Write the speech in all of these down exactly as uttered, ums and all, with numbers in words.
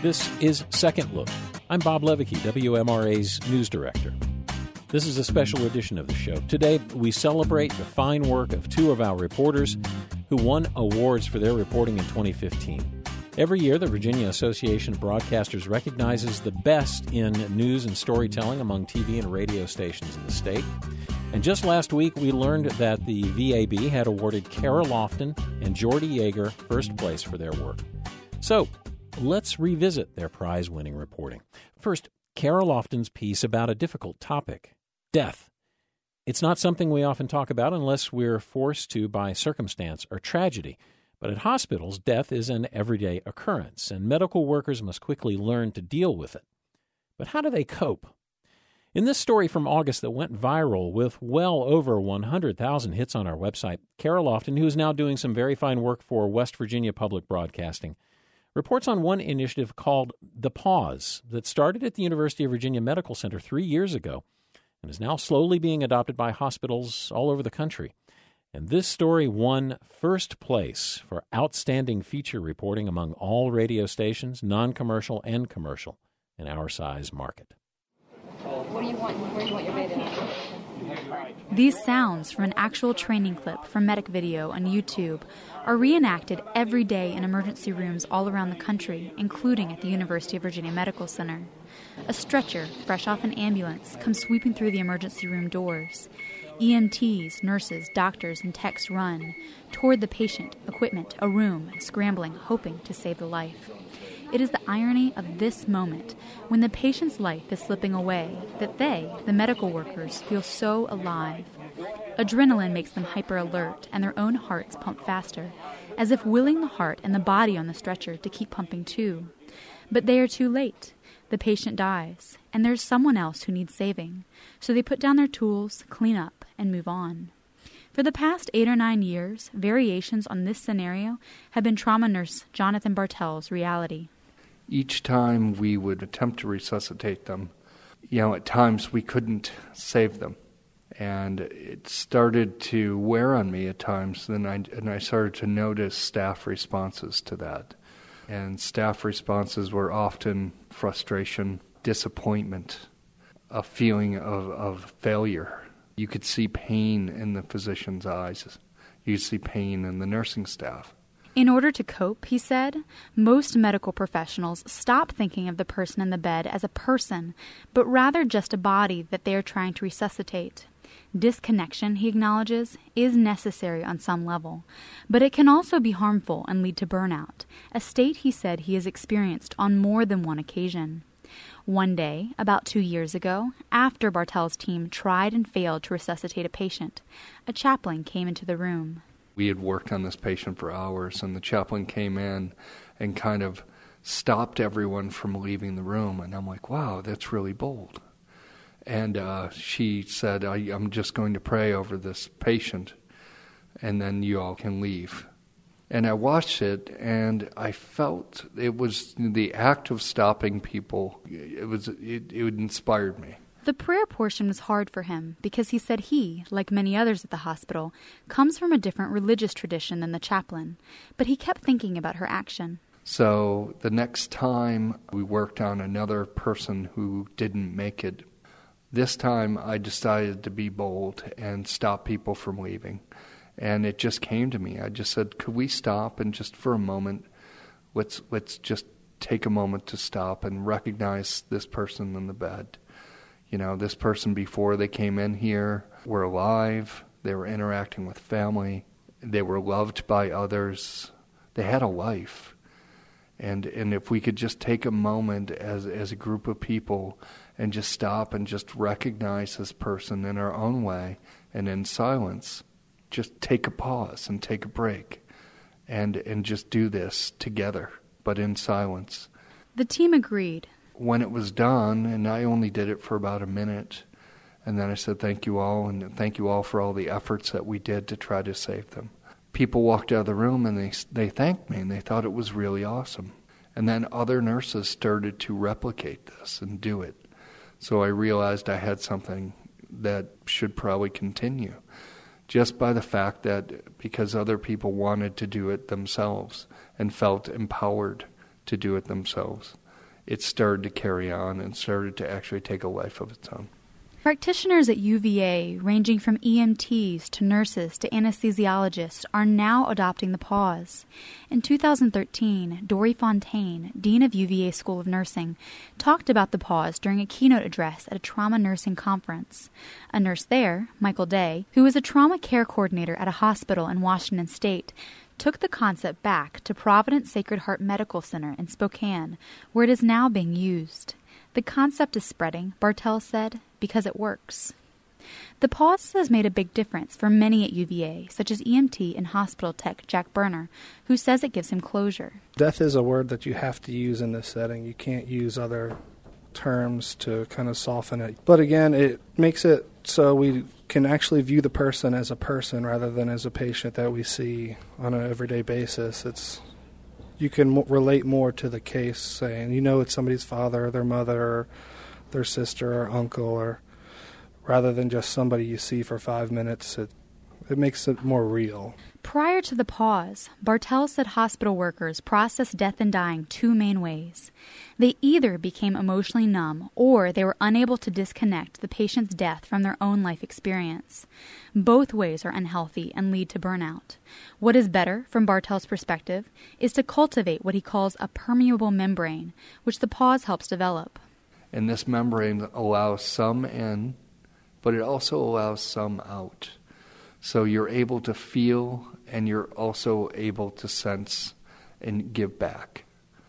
This is Second Look. I'm Bob Levicki, W M R A's news director. This is a special edition of the show. Today, we celebrate the fine work of two of our reporters who won awards for their reporting in twenty fifteen. Every year, the Virginia Association of Broadcasters recognizes the best in news and storytelling among T V and radio stations in the state. And just last week, we learned that the V A B had awarded Kara Lofton and Jordy Yeager first place for their work. So, let's revisit their prize-winning reporting. First, Kara Lofton's piece about a difficult topic, death. It's not something we often talk about unless we're forced to by circumstance or tragedy. But at hospitals, death is an everyday occurrence, and medical workers must quickly learn to deal with it. But how do they cope? In this story from August that went viral with well over one hundred thousand hits on our website, Kara Lofton, who is now doing some very fine work for West Virginia Public Broadcasting, reports on one initiative called The Pause that started at the University of Virginia Medical Center three years ago and is now slowly being adopted by hospitals all over the country. And this story won first place for outstanding feature reporting among all radio stations, non-commercial and commercial, in our size market. What do you want? Where do you want your beta? These sounds from an actual training clip from Medic Video on YouTube are reenacted every day in emergency rooms all around the country, including at the University of Virginia Medical Center. A stretcher, fresh off an ambulance, comes sweeping through the emergency room doors. E M Ts, nurses, doctors, and techs run toward the patient, equipment, a room, scrambling, hoping to save the life. It is the irony of this moment, when the patient's life is slipping away, that they, the medical workers, feel so alive. Adrenaline makes them hyper-alert, and their own hearts pump faster, as if willing the heart and the body on the stretcher to keep pumping too. But they are too late. The patient dies, and there's someone else who needs saving. So they put down their tools, clean up, and move on. For the past eight or nine years, variations on this scenario have been trauma nurse Jonathan Bartel's reality. Each time we would attempt to resuscitate them, you know, at times we couldn't save them. And it started to wear on me at times, and I, and I started to notice staff responses to that. And staff responses were often frustration, disappointment, a feeling of, of failure. You could see pain in the physician's eyes. You could see pain in the nursing staff. In order to cope, he said, most medical professionals stop thinking of the person in the bed as a person, but rather just a body that they are trying to resuscitate. Disconnection, he acknowledges, is necessary on some level, but it can also be harmful and lead to burnout, a state he said he has experienced on more than one occasion. One day, about two years ago, after Bartel's team tried and failed to resuscitate a patient, a chaplain came into the room. We had worked on this patient for hours, and the chaplain came in and kind of stopped everyone from leaving the room. And I'm like, wow, that's really bold. And uh, she said, I, I'm just going to pray over this patient, and then you all can leave. And I watched it, and I felt it was the act of stopping people. It was it, it inspired me. The prayer portion was hard for him because he said he, like many others at the hospital, comes from a different religious tradition than the chaplain. But he kept thinking about her action. So the next time we worked on another person who didn't make it, this time I decided to be bold and stop people from leaving. And it just came to me. I just said, could we stop and just for a moment, let's let's just take a moment to stop and recognize this person in the bed. You know, this person before they came in here were alive, they were interacting with family, they were loved by others, they had a life. And and if we could just take a moment as as a group of people and just stop and just recognize this person in our own way and in silence, just take a pause and take a break and and just do this together, but in silence. The team agreed. When it was done, and I only did it for about a minute, and then I said thank you all, and thank you all for all the efforts that we did to try to save them. People walked out of the room and they they thanked me, and they thought it was really awesome. And then other nurses started to replicate this and do it. So I realized I had something that should probably continue, just by the fact that because other people wanted to do it themselves and felt empowered to do it themselves. it started to carry on and started to actually take a life of its own. Practitioners at U V A, ranging from E M Ts to nurses to anesthesiologists, are now adopting the pause. In two thousand thirteen, Dory Fontaine, Dean of U V A School of Nursing, talked about the pause during a keynote address at a trauma nursing conference. A nurse there, Michael Day, who is a trauma care coordinator at a hospital in Washington State, took the concept back to Providence Sacred Heart Medical Center in Spokane, where it is now being used. The concept is spreading, Bartel said, because it works. The pause has made a big difference for many at U V A, such as E M T and hospital tech Jack Berner, who says it gives him closure. Death is a word that you have to use in this setting. You can't use other terms to kind of soften it. But again, it makes it so we can actually view the person as a person rather than as a patient that we see on an everyday basis. It's you can m- relate more to the case, saying, you know, it's somebody's father or their mother or their sister or uncle, or rather than just somebody you see for five minutes. It, it makes it more real. Prior to the pause, Bartel said hospital workers processed death and dying two main ways. They either became emotionally numb or they were unable to disconnect the patient's death from their own life experience. Both ways are unhealthy and lead to burnout. What is better, from Bartel's perspective, is to cultivate what he calls a permeable membrane, which the pause helps develop. And this membrane allows some in, but it also allows some out. So you're able to feel and you're also able to sense and give back.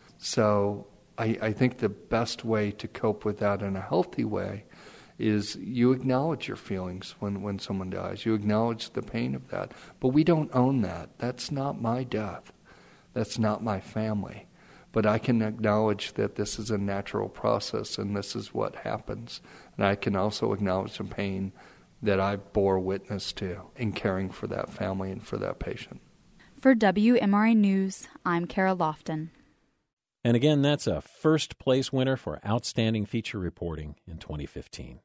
So I, I think the best way to cope with that in a healthy way is you acknowledge your feelings when, when someone dies. You acknowledge the pain of that. But we don't own that. That's not my death. That's not my family. But I can acknowledge that this is a natural process and this is what happens. And I can also acknowledge the pain that I bore witness to in caring for that family and for that patient. For W M R A News, I'm Kara Lofton. And again, that's a first place winner for Outstanding Feature Reporting in twenty fifteen.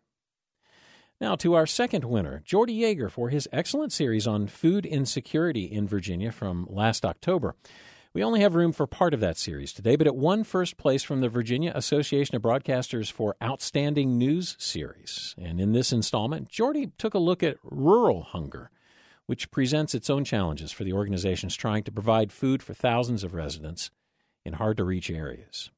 Now to our second winner, Jordy Yeager, for his excellent series on food insecurity in Virginia from last October. We only have room for part of that series today, but it won first place from the Virginia Association of Broadcasters for Outstanding News Series. And in this installment, Jordy took a look at rural hunger, which presents its own challenges for the organizations trying to provide food for thousands of residents in hard-to-reach areas.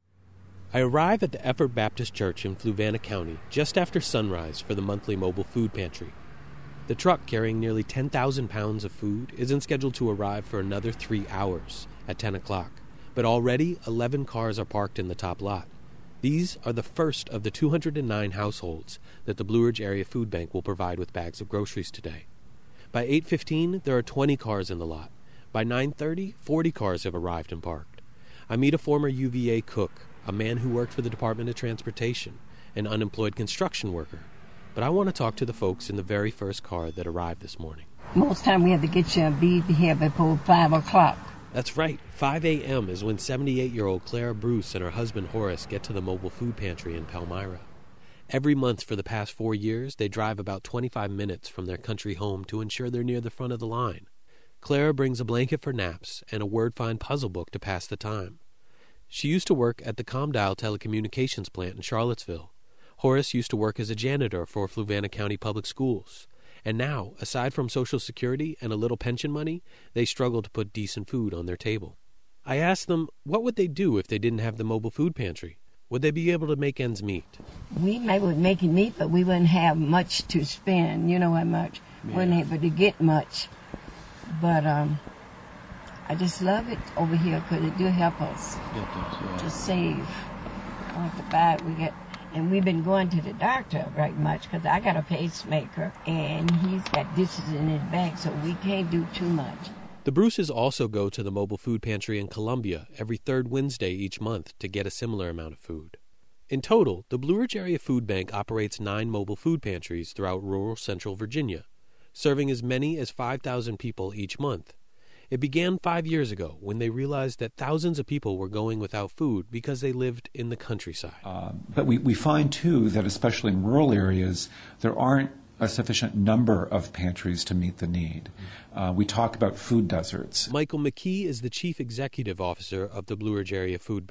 I arrive at the Effort Baptist Church in Fluvanna County just after sunrise for the monthly mobile food pantry. The truck carrying nearly ten thousand pounds of food isn't scheduled to arrive for another three hours at ten o'clock, but already eleven cars are parked in the top lot. These are the first of the two hundred nine households that the Blue Ridge Area Food Bank will provide with bags of groceries today. By eight fifteen, there are twenty cars in the lot. By nine thirty, forty cars have arrived and parked. I meet a former U V A cook, a man who worked for the Department of Transportation, an unemployed construction worker. But I want to talk to the folks in the very first car that arrived this morning. Most time we have to get you a be here before five o'clock. That's right. five a.m. is when seventy-eight-year-old Clara Bruce and her husband Horace get to the mobile food pantry in Palmyra. Every month for the past four years, they drive about twenty-five minutes from their country home to ensure they're near the front of the line. Clara brings a blanket for naps and a word-find puzzle book to pass the time. She used to work at the Comdial telecommunications plant in Charlottesville. Horace used to work as a janitor for Fluvanna County Public Schools. And now, aside from Social Security and a little pension money, they struggle to put decent food on their table. I asked them, what would they do if they didn't have the mobile food pantry? Would they be able to make ends meet? We may would make it meet, but we wouldn't have much to spend, you know how much. Yeah. Wouldn't able to get much. But um, I just love it over here because it do help us help us, yeah. to save. On the back we get. And we've been going to the doctor right much because I got a pacemaker and he's got dishes in his bag, so we can't do too much. The Bruces also go to the mobile food pantry in Columbia every third Wednesday each month to get a similar amount of food. In total, the Blue Ridge Area Food Bank operates nine mobile food pantries throughout rural central Virginia, serving as many as five thousand people each month. It began five years ago when they realized that thousands of people were going without food because they lived in the countryside. Uh, but we, we find, too, that especially in rural areas, there aren't a sufficient number of pantries to meet the need. Uh, we talk about food deserts. Michael McKee is the Chief Executive Officer of the Blue Ridge Area Food Bank.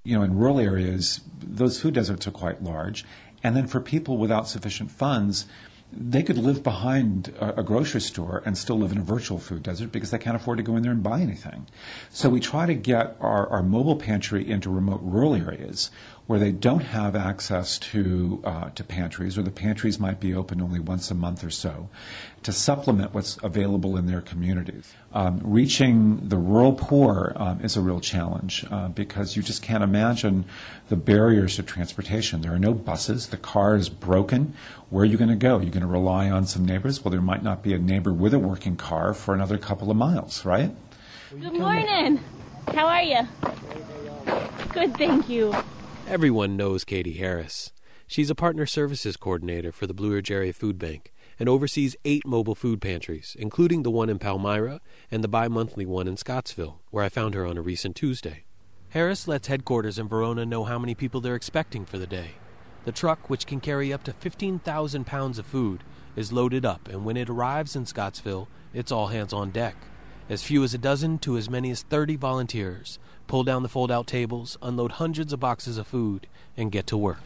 You know, in rural areas, those food deserts are quite large. And then for people without sufficient funds, they could live behind a, a grocery store and still live in a virtual food desert because they can't afford to go in there and buy anything. So we try to get our, our mobile pantry into remote rural areas where they don't have access to uh, to pantries, or the pantries might be open only once a month or so, to supplement what's available in their communities. Um, reaching the rural poor um, is a real challenge uh, because you just can't imagine the barriers to transportation. There are no buses. The car is broken. Where are you going to go? You're going to rely on some neighbors? Well, there might not be a neighbor with a working car for another couple of miles, right? Good morning. How are you? Good, thank you. Everyone knows Katie Harris. She's a partner services coordinator for the Blue Ridge Area Food Bank and oversees eight mobile food pantries, including the one in Palmyra and the bi-monthly one in Scottsville, where I found her on a recent Tuesday. Harris lets headquarters in Verona know how many people they're expecting for the day. The truck, which can carry up to fifteen thousand pounds of food, is loaded up, and when it arrives in Scottsville, it's all hands on deck. As few as a dozen to as many as thirty volunteers pull down the fold-out tables, unload hundreds of boxes of food, and get to work.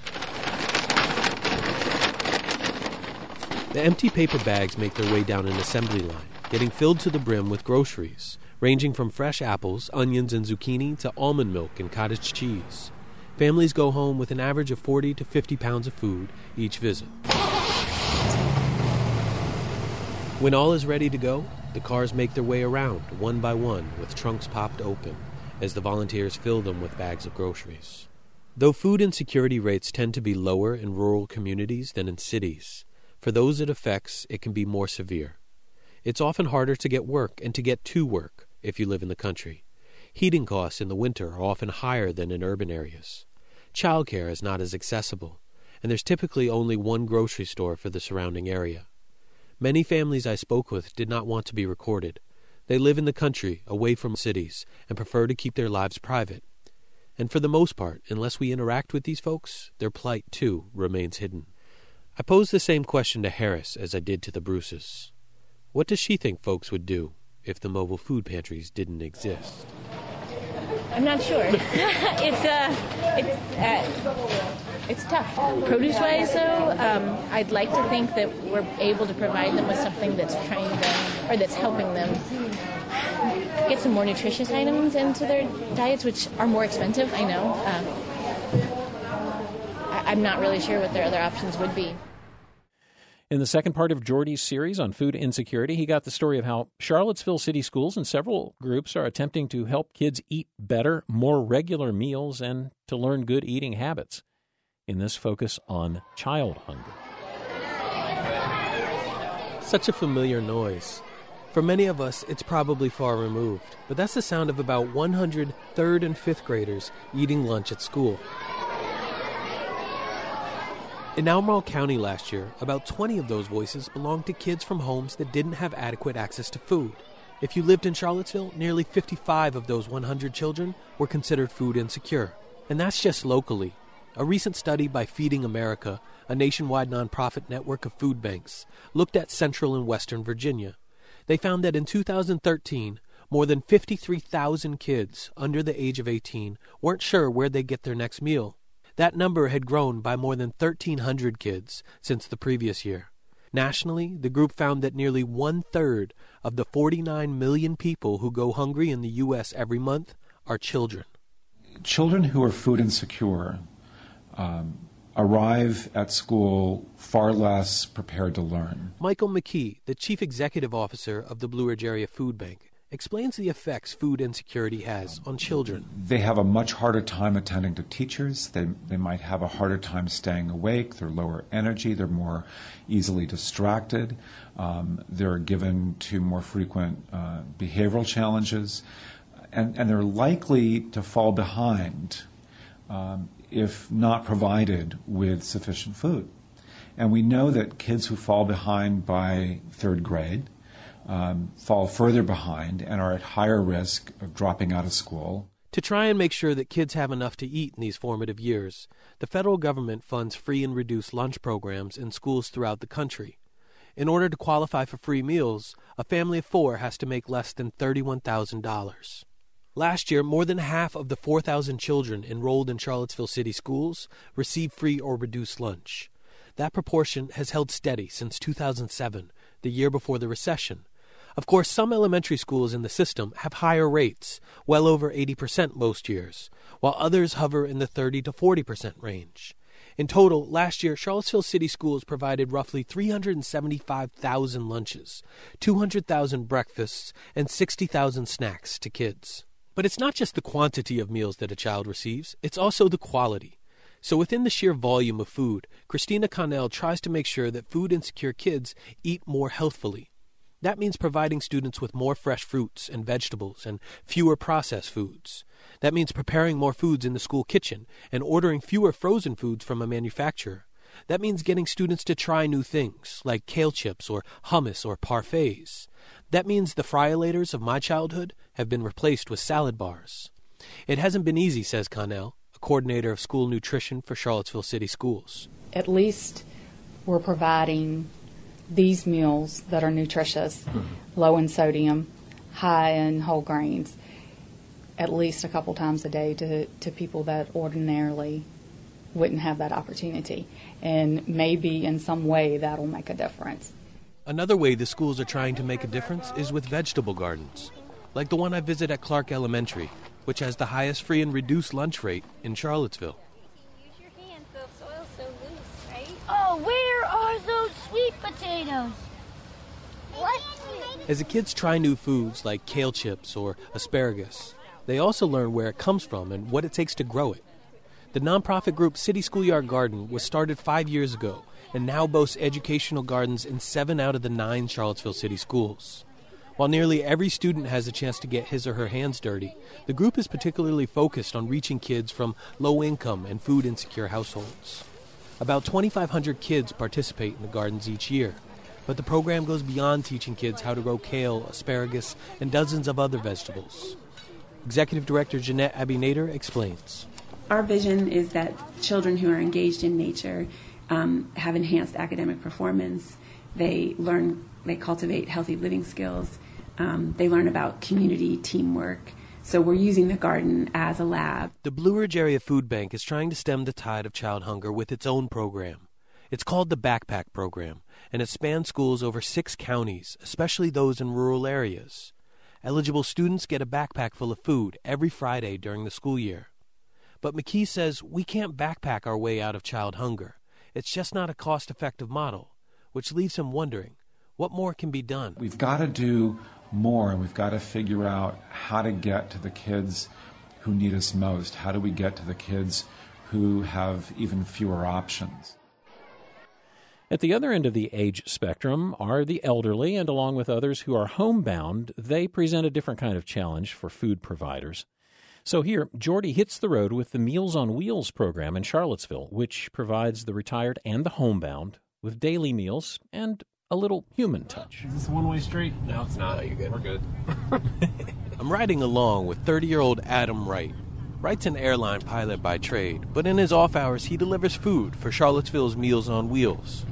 The empty paper bags make their way down an assembly line, getting filled to the brim with groceries, ranging from fresh apples, onions, and zucchini to almond milk and cottage cheese. Families go home with an average of forty to fifty pounds of food each visit. When all is ready to go, the cars make their way around, one by one, with trunks popped open, as the volunteers fill them with bags of groceries. Though food insecurity rates tend to be lower in rural communities than in cities, for those it affects, it can be more severe. It's often harder to get work and to get to work if you live in the country. Heating costs in the winter are often higher than in urban areas. Childcare is not as accessible, and there's typically only one grocery store for the surrounding area. Many families I spoke with did not want to be recorded. They live in the country, away from cities, and prefer to keep their lives private. And for the most part, unless we interact with these folks, their plight, too, remains hidden. I posed the same question to Harris as I did to the Bruces. What does she think folks would do if the mobile food pantries didn't exist? I'm not sure. it's uh, it's uh, it's tough. Produce-wise, though, um, I'd like to think that we're able to provide them with something that's trying them, or that's helping them get some more nutritious items into their diets, which are more expensive. I know. Um, I, I'm not really sure what their other options would be. In the second part of Jordy's series on food insecurity, he got the story of how Charlottesville City Schools and several groups are attempting to help kids eat better, more regular meals, and to learn good eating habits in this focus on child hunger. Such a familiar noise. For many of us, it's probably far removed, but that's the sound of about one hundred third and fifth graders eating lunch at school. In Albemarle County last year, about twenty of those voices belonged to kids from homes that didn't have adequate access to food. If you lived in Charlottesville, nearly fifty-five of those one hundred children were considered food insecure. And that's just locally. A recent study by Feeding America, a nationwide nonprofit network of food banks, looked at Central and Western Virginia. They found that in two thousand thirteen, more than fifty-three thousand kids under the age of eighteen weren't sure where they'd get their next meal. That number had grown by more than thirteen hundred kids since the previous year. Nationally, the group found that nearly one-third of the forty-nine million people who go hungry in the U S every month are children. Children who are food insecure um, arrive at school far less prepared to learn. Michael McKee, the chief executive officer of the Blue Ridge Area Food Bank, explains the effects food insecurity has on children. They have a much harder time attending to teachers. They, they might have a harder time staying awake. They're lower energy. They're more easily distracted. Um, they're given to more frequent uh, behavioral challenges. And, and they're likely to fall behind um, if not provided with sufficient food. And we know that kids who fall behind by third grade Um, fall further behind and are at higher risk of dropping out of school. To try and make sure that kids have enough to eat in these formative years, the federal government funds free and reduced lunch programs in schools throughout the country. In order to qualify for free meals, a family of four has to make less than thirty-one thousand dollars. Last year, more than half of the four thousand children enrolled in Charlottesville City Schools received free or reduced lunch. That proportion has held steady since two thousand seven, the year before the recession. Of course, some elementary schools in the system have higher rates, well over eighty percent most years, while others hover in the thirty to forty percent range. In total, last year, Charlottesville City Schools provided roughly three hundred seventy-five thousand lunches, two hundred thousand breakfasts, and sixty thousand snacks to kids. But it's not just the quantity of meals that a child receives, it's also the quality. So within the sheer volume of food, Christina Connell tries to make sure that food-insecure kids eat more healthfully. That means providing students with more fresh fruits and vegetables and fewer processed foods. That means preparing more foods in the school kitchen and ordering fewer frozen foods from a manufacturer. That means getting students to try new things, like kale chips or hummus or parfaits. That means the Friolators of my childhood have been replaced with salad bars. It hasn't been easy, says Connell, a coordinator of school nutrition for Charlottesville City Schools. At least we're providing these meals that are nutritious, mm-hmm. low in sodium, high in whole grains, at least a couple times a day to, to people that ordinarily wouldn't have that opportunity. And maybe in some way that'll make a difference. Another way the schools are trying to make a difference is with vegetable gardens, like the one I visit at Clark Elementary, which has the highest free and reduced lunch rate in Charlottesville. Use your hand, the soil's so loose, right? Oh, where are those sweet potatoes? What? As the kids try new foods like kale chips or asparagus, they also learn where it comes from and what it takes to grow it. The nonprofit group City Schoolyard Garden was started five years ago and now boasts educational gardens in seven out of the nine Charlottesville City Schools. While nearly every student has a chance to get his or her hands dirty, the group is particularly focused on reaching kids from low-income and food-insecure households. About twenty-five hundred kids participate in the gardens each year, but the program goes beyond teaching kids how to grow kale, asparagus, and dozens of other vegetables. Executive Director Jeanette Abbey-Nader explains. Our vision is that children who are engaged in nature um, have enhanced academic performance. They learn, they cultivate healthy living skills. Um, they learn about community, teamwork. So we're using the garden as a lab. The Blue Ridge Area Food Bank is trying to stem the tide of child hunger with its own program. It's called the Backpack Program, and it spans schools over six counties, especially those in rural areas. Eligible students get a backpack full of food every Friday during the school year. But McKee says we can't backpack our way out of child hunger. It's just not a cost-effective model, which leaves him wondering, what more can be done? We've got to do more, and we've got to figure out how to get to the kids who need us most. How do we get to the kids who have even fewer options? At the other end of the age spectrum are the elderly, and along with others who are homebound, they present a different kind of challenge for food providers. So here, Jordy hits the road with the Meals on Wheels program in Charlottesville, which provides the retired and the homebound with daily meals and a little human touch. Is this a one-way street? No, it's not. No, you're good. We're good. I'm riding along with thirty-year-old Adam Wright. Wright's an airline pilot by trade, but in his off hours he delivers food for Charlottesville's Meals on Wheels.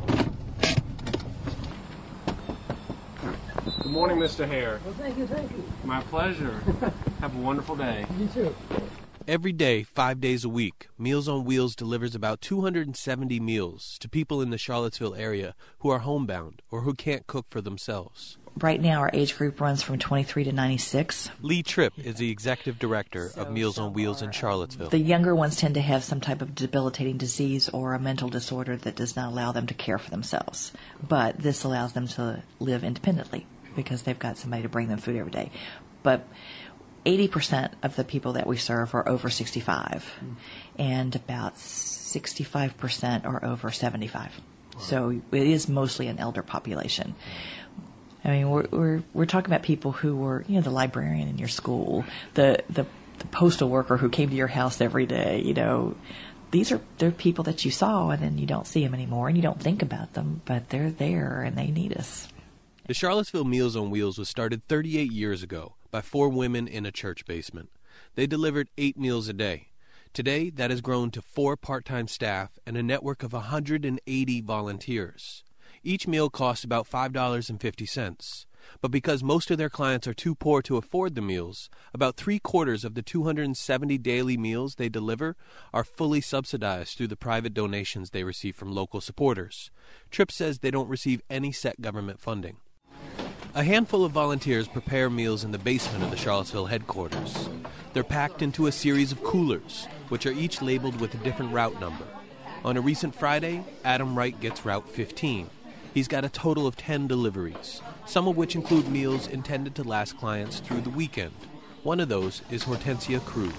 Good morning, Mister Hare. Well, thank you, thank you. My pleasure. Have a wonderful day. You too. Every day, five days a week, Meals on Wheels delivers about two hundred seventy meals to people in the Charlottesville area who are homebound or who can't cook for themselves. Right now, our age group runs from twenty-three to ninety-six. Lee Tripp is the executive director of Meals on Wheels in Charlottesville. The younger ones tend to have some type of debilitating disease or a mental disorder that does not allow them to care for themselves. But this allows them to live independently because they've got somebody to bring them food every day. But eighty percent of the people that we serve are over sixty-five, mm. and about sixty-five percent are over seventy-five. Wow. So it is mostly an elder population. I mean, we're, we're we're talking about people who were, you know, the librarian in your school, the, the the postal worker who came to your house every day. You know, these are they're people that you saw, and then you don't see them anymore, and you don't think about them, but they're there and they need us. The Charlottesville Meals on Wheels was started thirty-eight years ago by four women in a church basement. They delivered eight meals a day. Today, that has grown to four part-time staff and a network of one hundred eighty volunteers. Each meal costs about five dollars and fifty cents. But because most of their clients are too poor to afford the meals, about three-quarters of the two hundred seventy daily meals they deliver are fully subsidized through the private donations they receive from local supporters. Tripp says they don't receive any set government funding. A handful of volunteers prepare meals in the basement of the Charlottesville headquarters. They're packed into a series of coolers, which are each labeled with a different route number. On a recent Friday, Adam Wright gets Route fifteen. He's got a total of ten deliveries, some of which include meals intended to last clients through the weekend. One of those is Hortensia Cruz.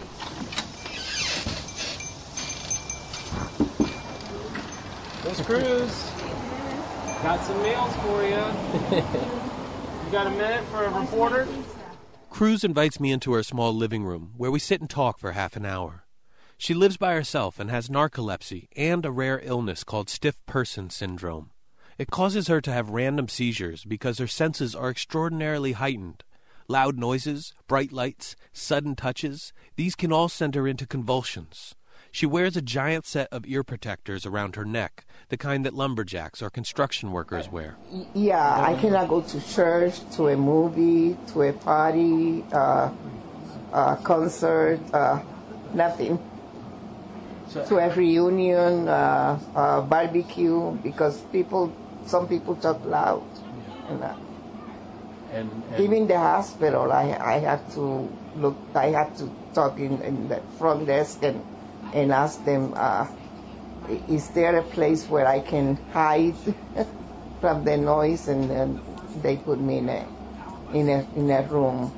Miss Cruz, got some meals for you. You got a minute for a reporter? Cruz invites me into her small living room, where we sit and talk for half an hour. She lives by herself and has narcolepsy and a rare illness called stiff person syndrome. It causes her to have random seizures because her senses are extraordinarily heightened. Loud noises, bright lights, sudden touches, these can all send her into convulsions. She wears a giant set of ear protectors around her neck, the kind that lumberjacks or construction workers wear. Yeah, I cannot go to church, to a movie, to a party, uh, a concert, uh, nothing. To a reunion, uh, uh, barbecue, because people, some people talk loud. And, uh, and, and even the hospital, I, I have to look. I have to talk in, in the front desk and and ask them, uh, is there a place where I can hide from the noise? And then they put me in a in a in a room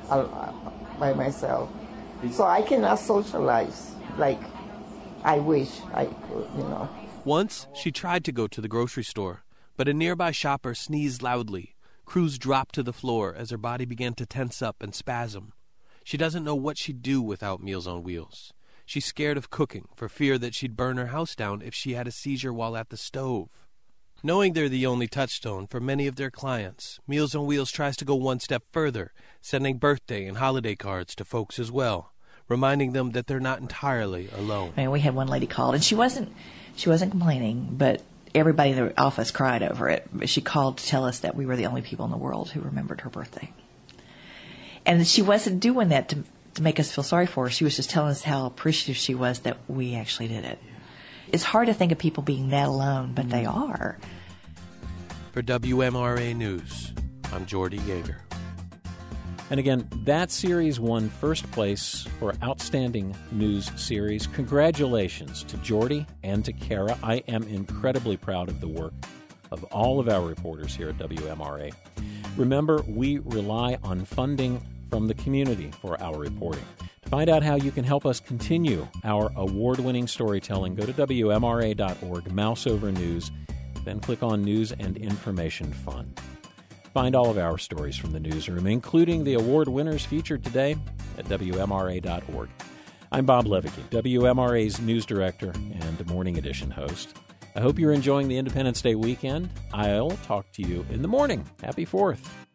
by myself, so I cannot socialize like I wish I could, you know. Once, she tried to go to the grocery store, but a nearby shopper sneezed loudly. Cruz dropped to the floor as her body began to tense up and spasm. She doesn't know what she'd do without Meals on Wheels. She's scared of cooking for fear that she'd burn her house down if she had a seizure while at the stove. Knowing they're the only touchstone for many of their clients, Meals on Wheels tries to go one step further, sending birthday and holiday cards to folks as well, reminding them that they're not entirely alone. I mean, we had one lady called, and she wasn't she wasn't complaining, but everybody in the office cried over it. She called to tell us that we were the only people in the world who remembered her birthday. And she wasn't doing that to, to make us feel sorry for her. She was just telling us how appreciative she was that we actually did it. It's hard to think of people being that alone, but they are. For W M R A News, I'm Jordy Yeager. And again, that series won first place for Outstanding News Series. Congratulations to Jordy and to Kara. I am incredibly proud of the work of all of our reporters here at W M R A. Remember, we rely on funding from the community for our reporting. To find out how you can help us continue our award-winning storytelling, go to W M R A dot org, mouse over News, then click on News and Information Fund. Find all of our stories from the newsroom, including the award winners featured today at W M R A dot org. I'm Bob Levicki, W M R A's news director and Morning Edition host. I hope you're enjoying the Independence Day weekend. I'll talk to you in the morning. Happy fourth.